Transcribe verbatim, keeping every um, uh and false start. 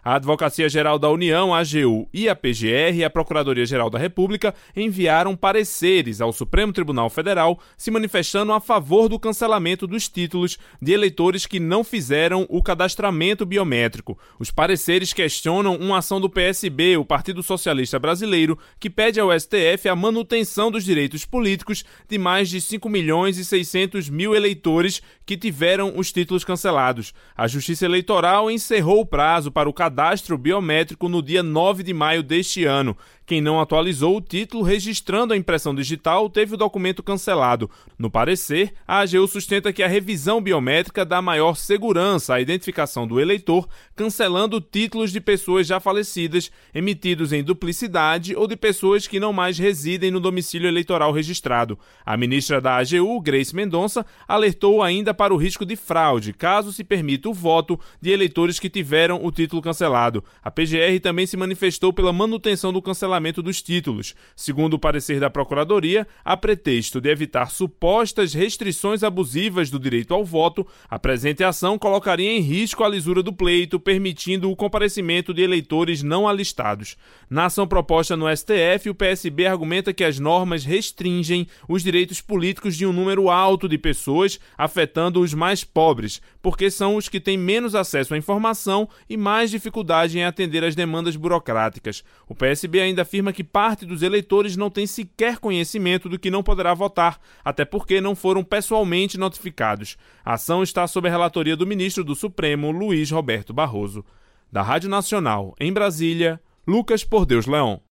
A Advocacia Geral da União, a AGU, e a P G R e a Procuradoria-Geral da República enviaram pareceres ao Supremo Tribunal Federal se manifestando a favor do cancelamento dos títulos de eleitores que não fizeram o cadastramento biométrico. Os pareceres questionam uma ação do P S B, o Partido Socialista Brasileiro, que pede ao S T F a manutenção dos direitos políticos de mais de cinco milhões e seiscentos mil eleitores que tiveram os títulos cancelados. A Justiça Eleitoral encerrou o prazo para o cadastro biométrico no dia nove de maio deste ano. Quem não atualizou o título registrando a impressão digital teve o documento cancelado. No parecer, a AGU sustenta que a revisão biométrica dá maior segurança à identificação do eleitor, cancelando títulos de pessoas já falecidas, emitidos em duplicidade ou de pessoas que não mais residem no domicílio eleitoral registrado. A ministra da AGU, Grace Mendonça, alertou ainda para o risco de fraude, caso se permita o voto de eleitores que tiveram o título cancelado. A P G R também se manifestou pela manutenção do cancelamento dos títulos. Segundo o parecer da Procuradoria, a pretexto de evitar supostas restrições abusivas do direito ao voto, a presente ação colocaria em risco a lisura do pleito, permitindo o comparecimento de eleitores não alistados. Na ação proposta no S T F, o P S B argumenta que as normas restringem os direitos políticos de um número alto de pessoas, afetando os mais pobres, porque são os que têm menos acesso à informação e mais dificuldade em atender às demandas burocráticas. O P S B ainda afirma que parte dos eleitores não tem sequer conhecimento do que não poderá votar, até porque não foram pessoalmente notificados. A ação está sob a relatoria do ministro do Supremo, Luiz Roberto Barroso. Da Rádio Nacional, em Brasília, Lucas Por Deus Leão.